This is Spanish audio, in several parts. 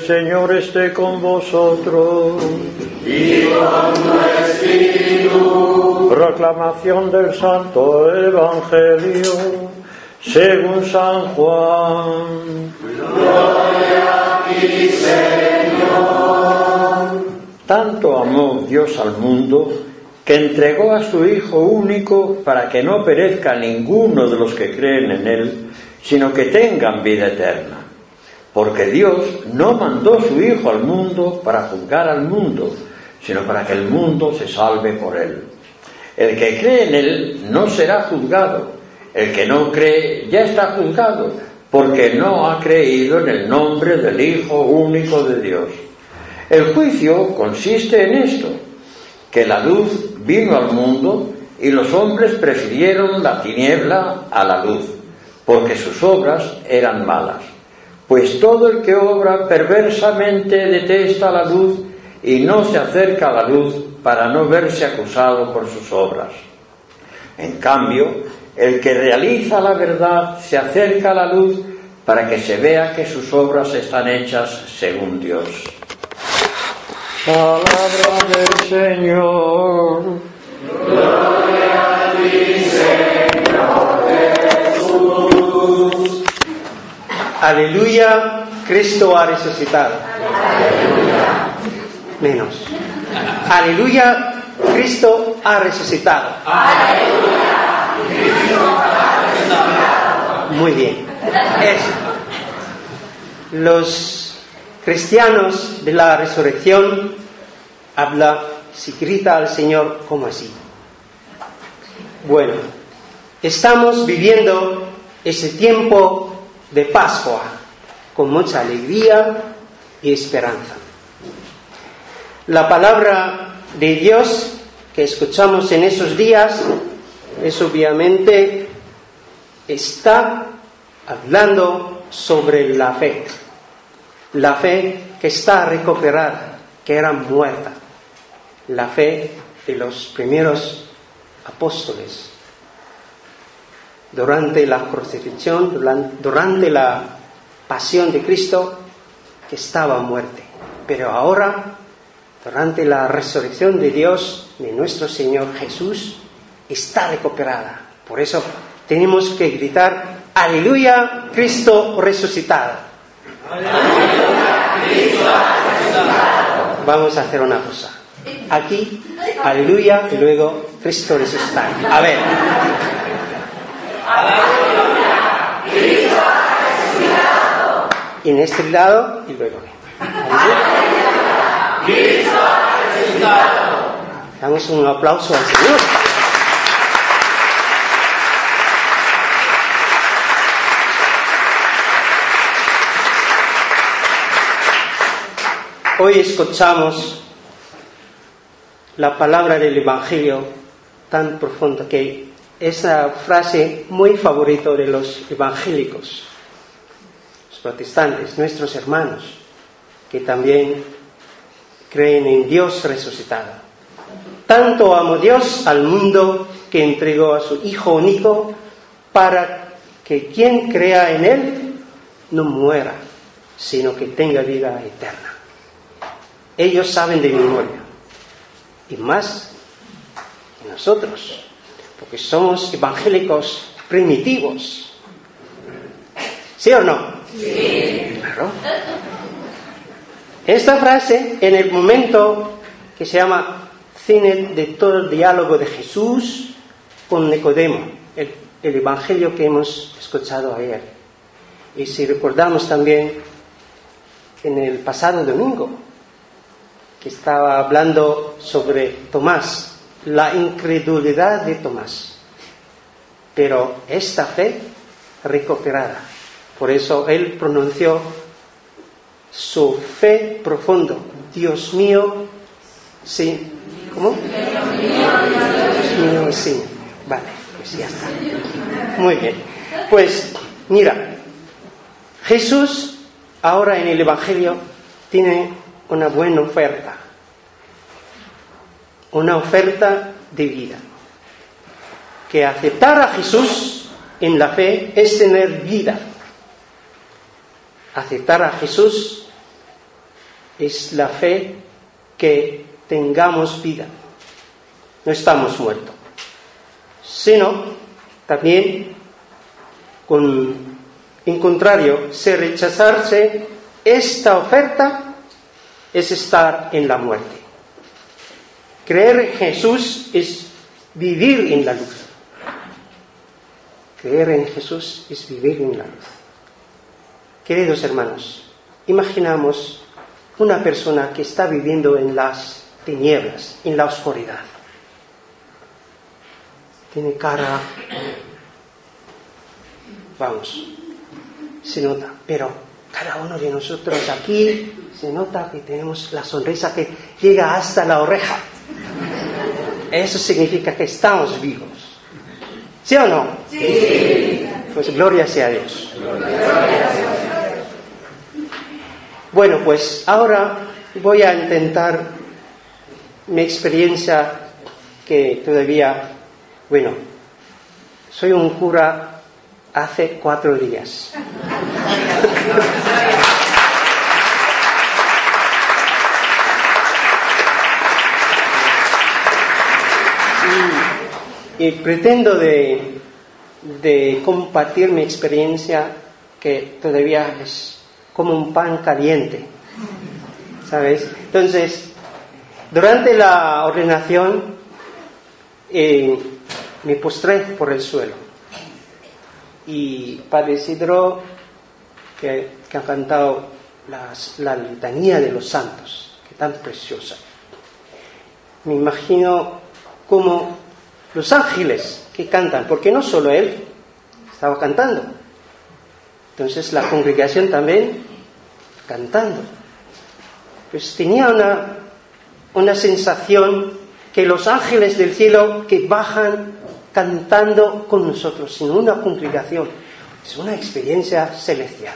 Señor esté con vosotros. Y con tu espíritu. Proclamación del Santo Evangelio según San Juan. Gloria a ti, Señor. Tanto amó Dios al mundo que entregó a su Hijo único para que no perezca ninguno de los que creen en Él, sino que tengan vida eterna. Porque Dios no mandó su Hijo al mundo para juzgar al mundo, sino para que el mundo se salve por Él. El que cree en Él no será juzgado. El que no cree ya está juzgado, porque no ha creído en el nombre del Hijo único de Dios. El juicio consiste en esto, que la luz vino al mundo y los hombres prefirieron la tiniebla a la luz, porque sus obras eran malas. Pues todo el que obra perversamente detesta la luz y no se acerca a la luz para no verse acusado por sus obras. En cambio, el que realiza la verdad se acerca a la luz para que se vea que sus obras están hechas según Dios. Palabra del Señor. Gloria a ti, Señor Jesús. Aleluya, Cristo ha resucitado. Aleluya. Menos. Aleluya, Cristo ha resucitado. Aleluya. Cristo ha resucitado. Muy bien. Eso. Los cristianos de la resurrección se grita al Señor como así. Bueno, estamos viviendo ese tiempo de Pascua con mucha alegría y esperanza. La palabra de Dios que escuchamos en esos días es obviamente está hablando sobre la fe que está recuperada, que era muerta, la fe de los primeros apóstoles. Durante la crucifixión, durante la pasión de Cristo, que estaba muerta. Pero ahora, durante la resurrección de Dios, de nuestro Señor Jesús, está recuperada. Por eso tenemos que gritar: ¡Aleluya, Cristo resucitado! Aleluya, Cristo ha resucitado. Vamos a hacer una cosa. Aquí, aleluya, y luego Cristo resucitado. A ver. Aleluya, Cristo ha resucitado. Y en este lado, y luego. Aleluya, Cristo ha resucitado. Damos un aplauso al Señor. Hoy escuchamos la palabra del Evangelio tan profunda, que es una frase muy favorita de los evangélicos, los protestantes, nuestros hermanos, que también creen en Dios resucitado. Tanto amó Dios al mundo que entregó a su Hijo único para que quien crea en Él no muera, sino que tenga vida eterna. Ellos saben de memoria, y más que nosotros, porque somos evangélicos primitivos. ¿Sí o no? Sí. Claro. Esta frase, en el momento que se llama cine de todo el diálogo de Jesús con Nicodemo, el evangelio que hemos escuchado ayer. Y si recordamos también en el pasado domingo, que estaba hablando sobre Tomás, la incredulidad de Tomás. Pero esta fe recuperada. Por eso él pronunció su fe profundo. Dios mío, sí. ¿Cómo? Dios mío, sí. Vale, pues ya está. Muy bien. Pues mira, Jesús ahora en el Evangelio tiene una buena oferta. Una oferta de vida. Que aceptar a Jesús en la fe es tener vida. Aceptar a Jesús es la fe que tengamos vida. No estamos muertos, sino también, en contrario, si rechazarse esta oferta es estar en la muerte. Creer en Jesús es vivir en la luz. Creer en Jesús es vivir en la luz. Queridos hermanos, imaginamos una persona que está viviendo en las tinieblas, en la oscuridad. Tiene cara, se nota, pero cada uno de nosotros aquí se nota que tenemos la sonrisa que llega hasta la oreja. Eso significa que estamos vivos. ¿Sí o no? Sí. Pues gloria sea a Dios. Bueno, pues ahora voy a intentar mi experiencia que todavía, soy un cura hace 4 días. Y pretendo de compartir mi experiencia que todavía es como un pan caliente, ¿sabes? Entonces, durante la ordenación me postré por el suelo y Padre Isidro, que ha cantado la litanía de los santos, que tan preciosa, me imagino como los ángeles que cantan, porque no solo él estaba cantando, entonces la congregación también cantando. Pues tenía una sensación que los ángeles del cielo que bajan cantando con nosotros en una congregación, es una experiencia celestial.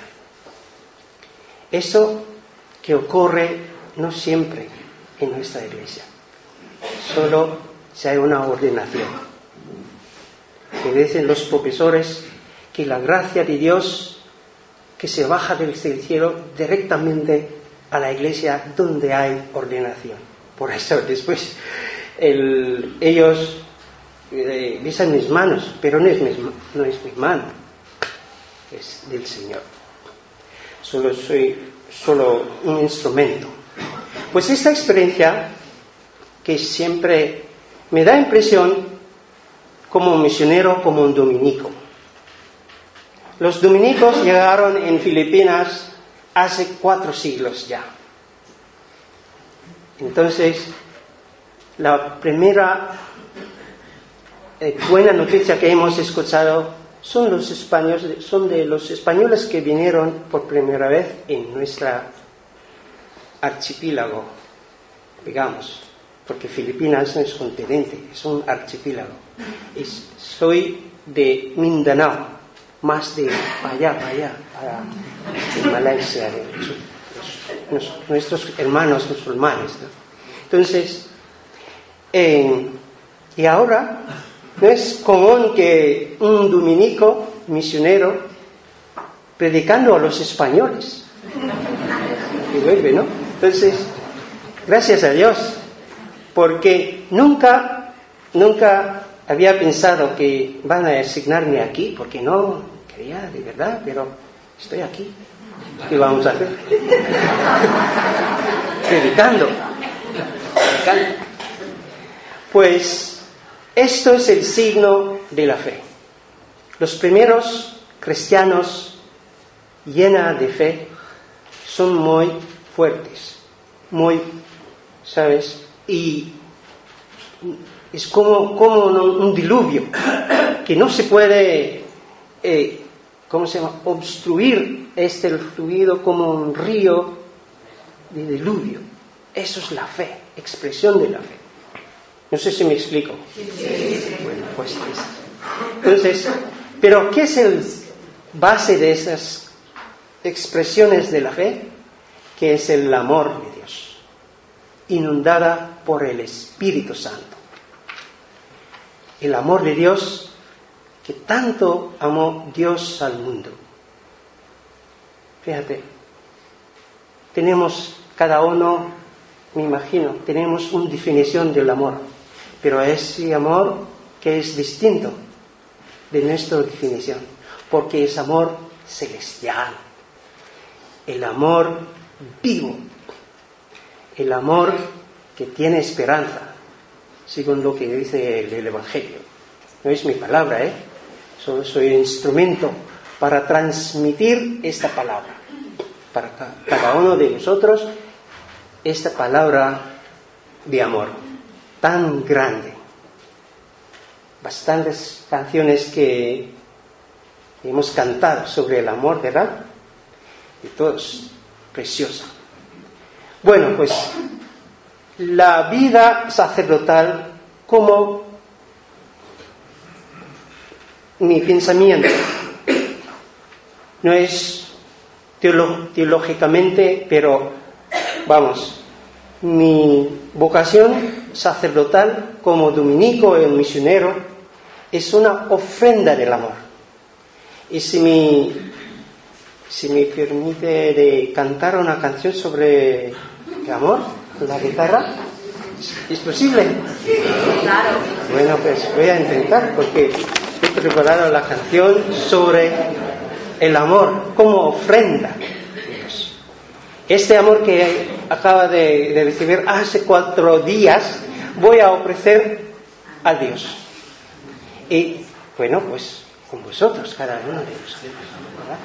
Eso que ocurre no siempre en nuestra iglesia, solo si hay una ordenación. Que dicen los profesores que la gracia de Dios que se baja del cielo directamente a la iglesia donde hay ordenación. Por eso después ellos besan mis manos, pero no es mi mano, es del Señor. Soy solo un instrumento. Pues esta experiencia que siempre me da impresión como un misionero, como un dominico. Los dominicos llegaron en Filipinas hace 4 siglos ya. Entonces, la primera buena noticia que hemos escuchado son de los españoles que vinieron por primera vez en nuestra archipiélago, digamos, porque Filipinas no es continente, es un archipiélago. Soy de Mindanao, más de allá, de Malasia, de nuestros hermanos musulmanes, ¿no? Entonces, y ahora no es común que un dominico misionero predicando a los españoles que vuelve, ¿no? Entonces, gracias a Dios, porque nunca había pensado que van a asignarme aquí, porque no quería de verdad, pero estoy aquí. ¿Qué vamos a hacer? Predicando. Pues esto es el signo de la fe. Los primeros cristianos llenos de fe son muy fuertes, muy, ¿sabes? Y es como un diluvio que no se puede, obstruir este fluido como un río de diluvio. Eso es la fe, expresión de la fe. No sé si me explico. Sí. Bueno, pues entonces, pero ¿qué es el base de esas expresiones de la fe? Que es el amor de Dios, inundada por el Espíritu Santo. El amor de Dios, que tanto amó Dios al mundo. Fíjate, tenemos cada uno, me imagino, tenemos una definición del amor, pero ese amor que es distinto de nuestra definición, porque es amor celestial, el amor vivo, el amor que tiene esperanza, según lo que dice el Evangelio. No es mi palabra, solo soy un instrumento para transmitir esta palabra, para cada uno de nosotros, esta palabra de amor tan grande. Bastantes canciones que hemos cantado sobre el amor, ¿verdad? Y todo es precioso. Bueno, pues la vida sacerdotal como mi pensamiento no es teológicamente, pero vamos, mi vocación sacerdotal como dominico y misionero es una ofrenda del amor. Y si me permite de cantar una canción sobre el amor con la guitarra, ¿es posible? Sí, claro. Bueno, pues voy a intentar, porque he preparado la canción sobre el amor como ofrenda. Este amor que acaba de recibir hace 4 días, voy a ofrecer a Dios. Y bueno, pues con vosotros, cada uno de vosotros, ¿verdad?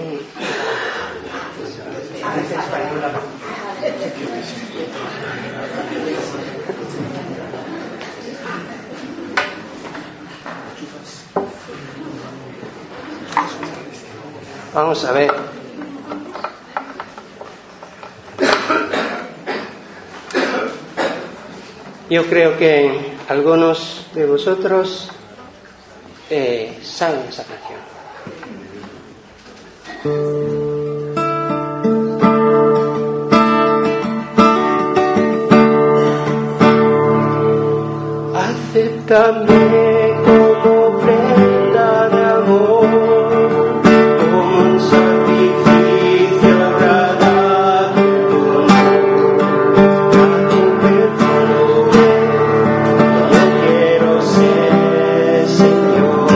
Vamos a ver. Yo creo que algunos de vosotros saben esa canción. Acéptame como ofrenda de amor, como un sacrificio agradable a tu perfume. Yo quiero ser Señor.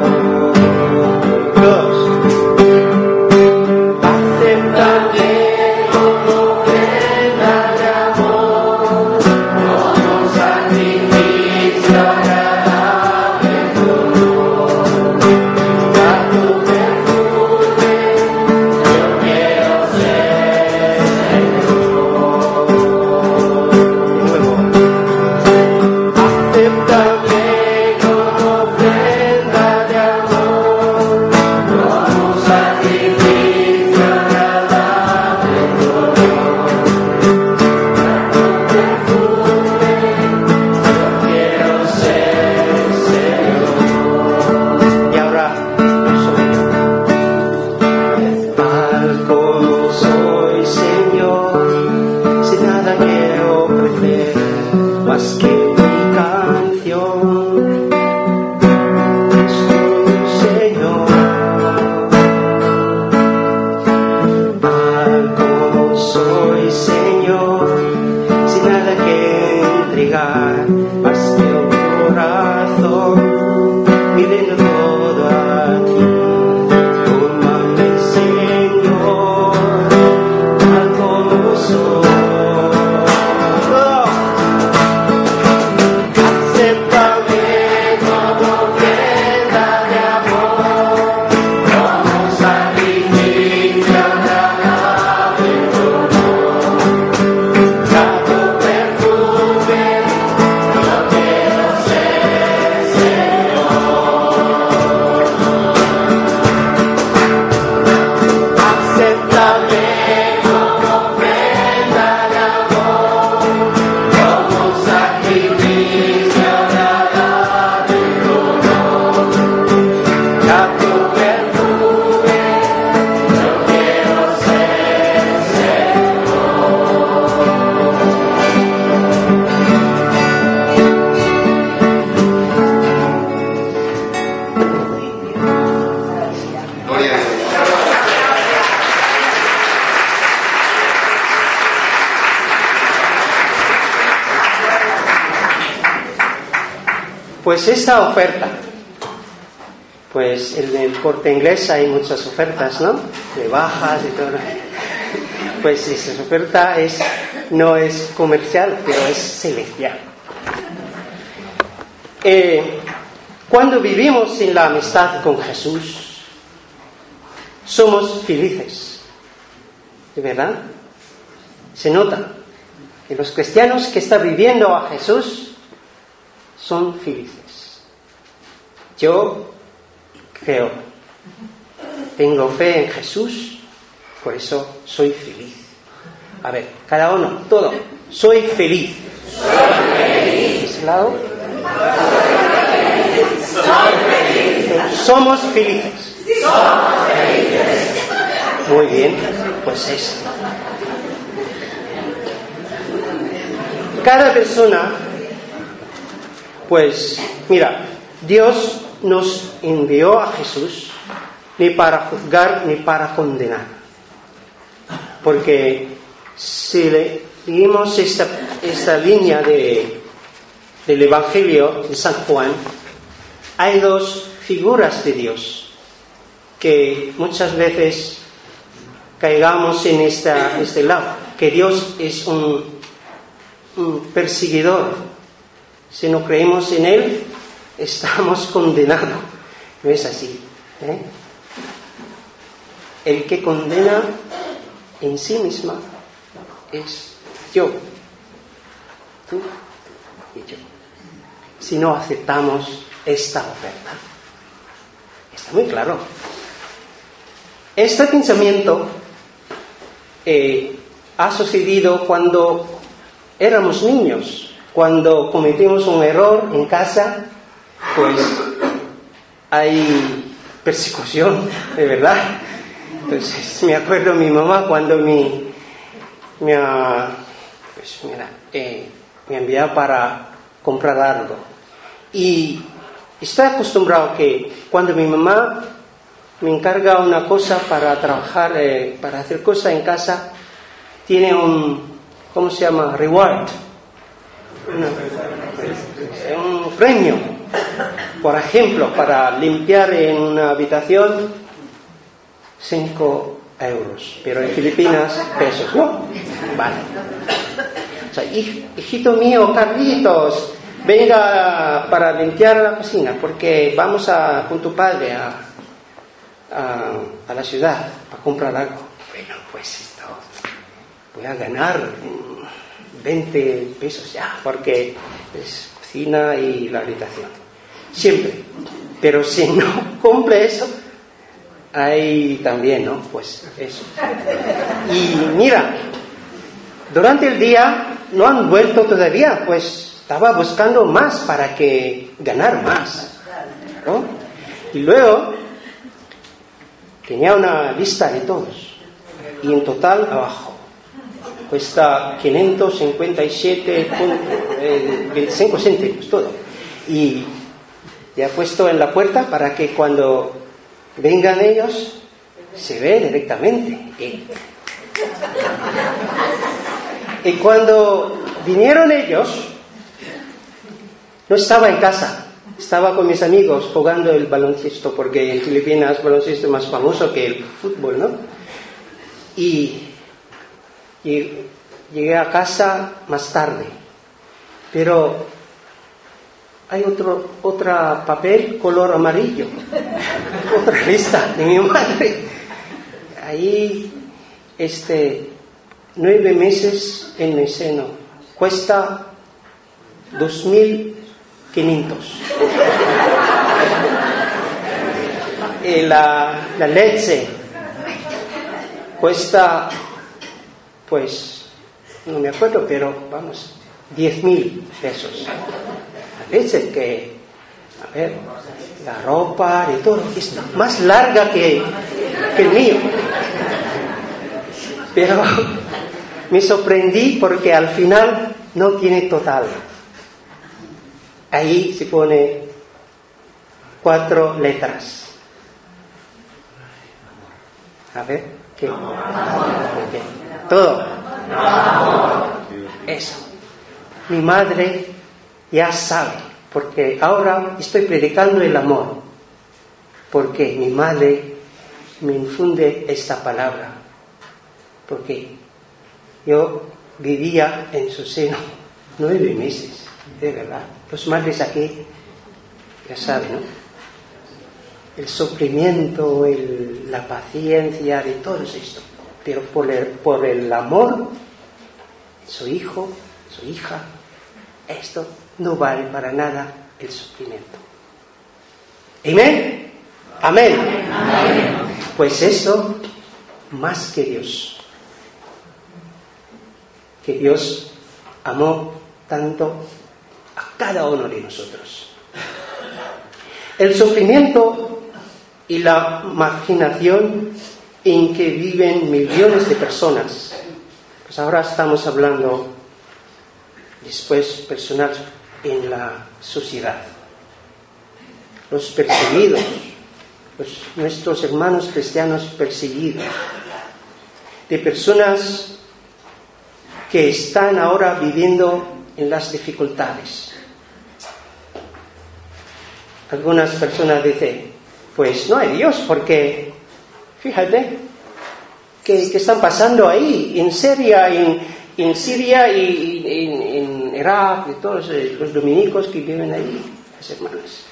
Acéptame como ofrenda de amor, como un sacrificio agradable a tu perfume. Yo quiero ser Señor. De nuevo. Acéptame como ofrenda de amor, como un sacrificio agradable a tu perfume. Yo quiero ser Señor. Y ahora soy yo. Tal como soy, Señor, sin nada quiero ofrecer más que mi canción. Soy Señor. Tal como soy, Señor, sin nada que entregar más que un corazón, pidiendo todo a ti. Tómame, Señor, tal como soy. Acéptame como ofrenda de amor, como un sacrificio agradable a tu perfume. Pues esta oferta, pues en el Corte Inglés hay muchas ofertas, ¿no? De bajas y todo. Pues esa oferta no es comercial, pero es celestial. Cuando vivimos en la amistad con Jesús, somos felices. ¿De verdad? Se nota que los cristianos que están viviendo a Jesús son felices. Yo creo, tengo fe en Jesús, por eso soy feliz. A ver, cada uno, todo. Soy feliz. Soy feliz. ¿Ese lado? Soy feliz. Somos felices. Somos felices. Muy bien, pues eso. Cada persona, pues, mira, Dios nos envió a Jesús ni para juzgar ni para condenar. Porque si leímos esta línea del Evangelio de San Juan, hay dos figuras de Dios que muchas veces caigamos en este lado, que Dios es un perseguidor. Si no creemos en Él, estamos condenados. No es así, ¿eh? El que condena en sí misma es yo, tú y yo. Si no aceptamos esta oferta, está muy claro. Este pensamiento ha sucedido cuando éramos niños, cuando cometimos un error en casa, pues hay persecución, de verdad. Entonces me acuerdo mi mamá cuando me enviaba para comprar algo. Y estoy acostumbrado que cuando mi mamá me encarga una cosa para trabajar, para hacer cosas en casa, tiene ¿cómo se llama? Reward. Un premio. Por ejemplo, para limpiar en una habitación, 5 euros. Pero en Filipinas, pesos, ¿no? Vale. O sea, hijito mío, Carlitos, venga para limpiar la cocina, porque vamos con tu padre a la ciudad para comprar algo. Bueno, pues esto, voy a ganar 20 pesos ya, porque es cocina y la habitación. Siempre. Pero si no cumple eso, hay también, ¿no? Pues eso. Y mira, durante el día no han vuelto todavía, pues estaba buscando más para ganar más, ¿no? Y luego tenía una lista de todos, y en total abajo cuesta 557,25 céntimos todo, y ya he puesto en la puerta para que cuando vengan ellos se ve directamente. Y cuando vinieron ellos, no estaba en casa, estaba con mis amigos jugando el baloncesto, porque en Filipinas el baloncesto es más famoso que el fútbol, ¿no? Y llegué a casa más tarde, pero hay otra papel color amarillo, otra lista de mi madre. Ahí 9 meses en mi seno, cuesta 2.500. La leche cuesta, pues, no me acuerdo, pero vamos, 10.000 pesos. La leche que, a ver, la ropa y todo, es más larga que el mío. Pero me sorprendí porque al final no tiene total. Ahí se pone 4 letras. A ver, ¿qué? Todo. Eso. Mi madre ya sabe porque ahora estoy predicando el amor, porque mi madre me infunde esta palabra, porque yo vivía en su seno 9 meses, de verdad. Los madres aquí ya saben, ¿no? El sufrimiento, la paciencia de todo esto, pero por el amor, su hijo, su hija, esto no vale para nada el sufrimiento. ¿Amén? Amén. Amén. Pues eso, más que Dios amó tanto a cada uno de nosotros. El sufrimiento y la marginación en que viven millones de personas, pues ahora estamos hablando después personal en la sociedad. Los perseguidos, nuestros hermanos cristianos perseguidos, de personas que están ahora viviendo en las dificultades. Algunas personas dicen, pues no hay Dios, porque fíjate que están pasando ahí, en Siria, en Siria y en Irak, y todos los dominicos que viven ahí, las hermanas.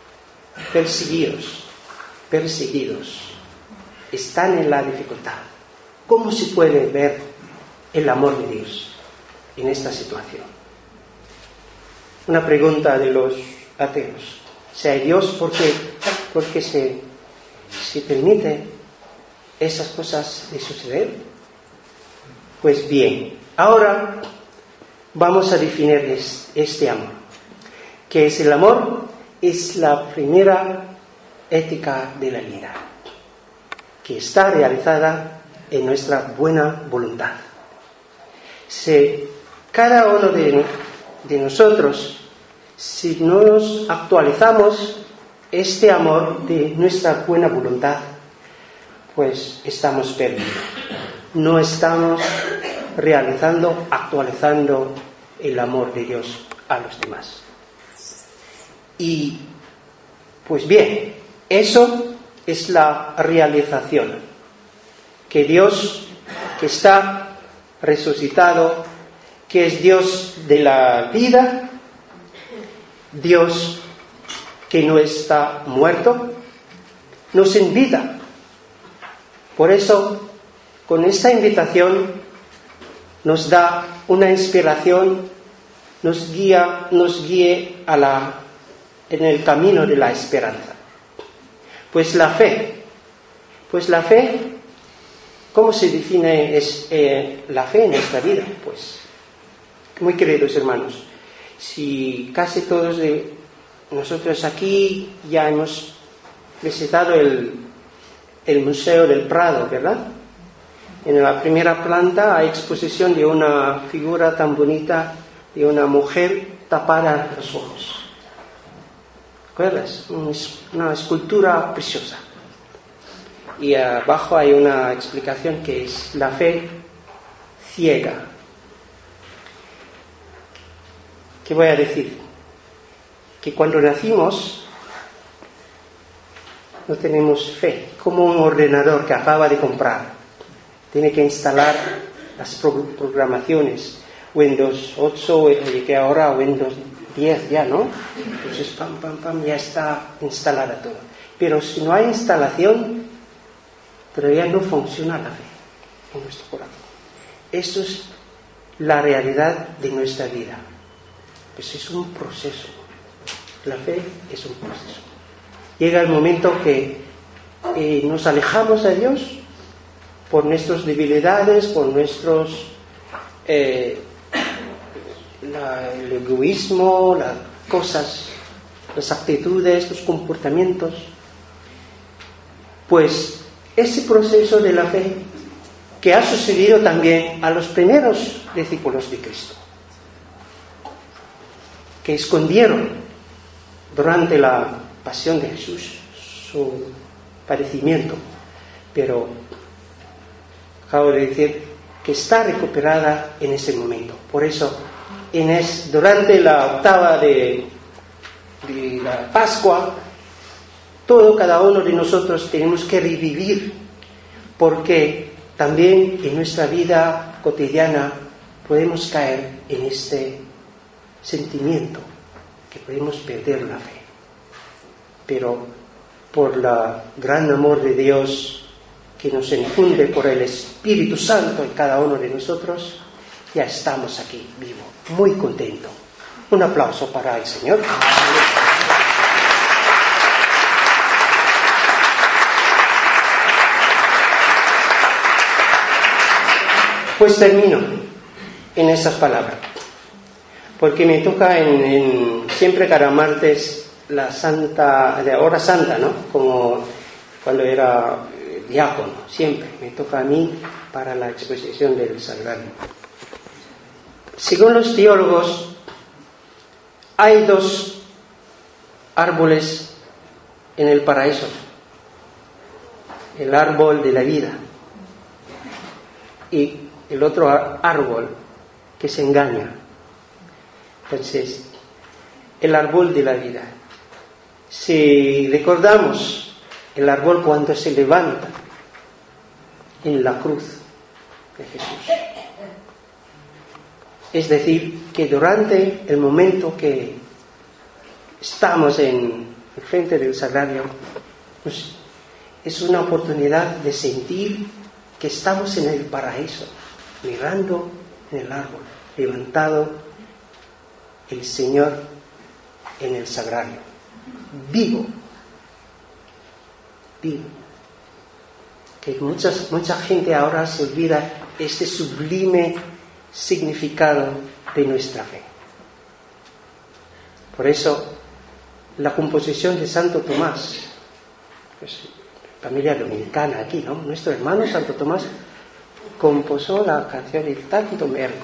Perseguidos, están en la dificultad. ¿Cómo se puede ver el amor de Dios en esta situación? Una pregunta de los ateos. Si hay Dios, ¿por qué se permite esas cosas de suceder? Pues bien, ahora vamos a definir este amor. ¿Qué es el amor? Es la primera ética de la vida, que está realizada en nuestra buena voluntad. Si cada uno de nosotros, si nos actualizamos este amor de nuestra buena voluntad, pues estamos perdidos. No estamos actualizando el amor de Dios a los demás. Y, pues bien, eso es la realización. Que Dios, que está resucitado, que es Dios de la vida, Dios que no está muerto, nos invita. Por eso, con esta invitación, nos da una inspiración, nos guíe en el camino de la esperanza. Pues la fe, ¿cómo se define la fe en esta vida? Pues, muy queridos hermanos, si casi todos de nosotros aquí ya hemos visitado el Museo del Prado, ¿verdad? En la primera planta hay exposición de una figura tan bonita de una mujer tapada los ojos. ¿Recuerdas? Una escultura preciosa. Y abajo hay una explicación que es la fe ciega. ¿Qué voy a decir? Que cuando nacimos no tenemos fe, como un ordenador que acaba de comprar. Tiene que instalar las programaciones, Windows 8, que ahora Windows 10 ya, ¿no? Entonces, ya está instalada todo. Pero si no hay instalación, todavía no funciona la fe en nuestro corazón. Esto es la realidad de nuestra vida. Pues es un proceso. La fe es un proceso. Llega el momento que nos alejamos de Dios por nuestras debilidades, por nuestros el egoísmo, las cosas, las actitudes, los comportamientos. Pues ese proceso de la fe que ha sucedido también a los primeros discípulos de Cristo, que escondieron durante la pasión de Jesús su padecimiento, pero acabo de decir que está recuperada en ese momento. Por eso, durante la octava de de la Pascua, cada uno de nosotros tenemos que revivir, porque también en nuestra vida cotidiana podemos caer en este sentimiento, que podemos perder la fe. Pero por el gran amor de Dios que nos infunde por el Espíritu Santo en cada uno de nosotros, ya estamos aquí vivos, muy contentos. Un aplauso para el Señor. Pues termino en estas palabras, porque me toca siempre cada martes la hora santa, ¿no? Como cuando era diácono, siempre me toca a mí para la exposición del Sagrario. Según los teólogos, hay 2 árboles en el paraíso: el árbol de la vida y el otro árbol que se engaña. Entonces, el árbol de la vida, si recordamos el árbol cuando se levanta en la cruz de Jesús, es decir, que durante el momento que estamos en el frente del Sagrario, pues es una oportunidad de sentir que estamos en el paraíso, mirando en el árbol, levantado el Señor en el Sagrario, vivo. Que mucha gente ahora se olvida este sublime significado de nuestra fe. Por eso, la composición de Santo Tomás, pues, familia dominicana aquí, ¿no? Nuestro hermano Santo Tomás compuso la canción Il Tantum Ergo,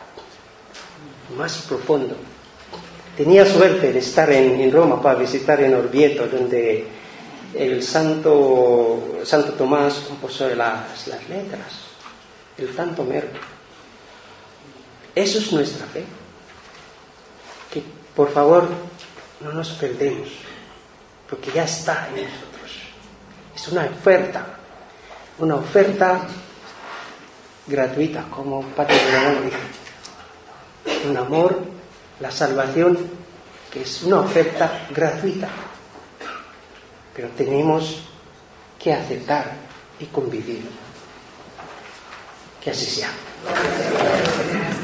más profundo. Tenía suerte de estar en Roma para visitar en Orvieto, donde el Santo Tomás compuso las letras, el Tantum Ergo. Eso es nuestra fe. Que por favor no nos perdemos, porque ya está en nosotros. Es una oferta gratuita, como Padre León dijo. Un amor, la salvación, que es una oferta gratuita. Pero tenemos que aceptar y convivir. Que así sea.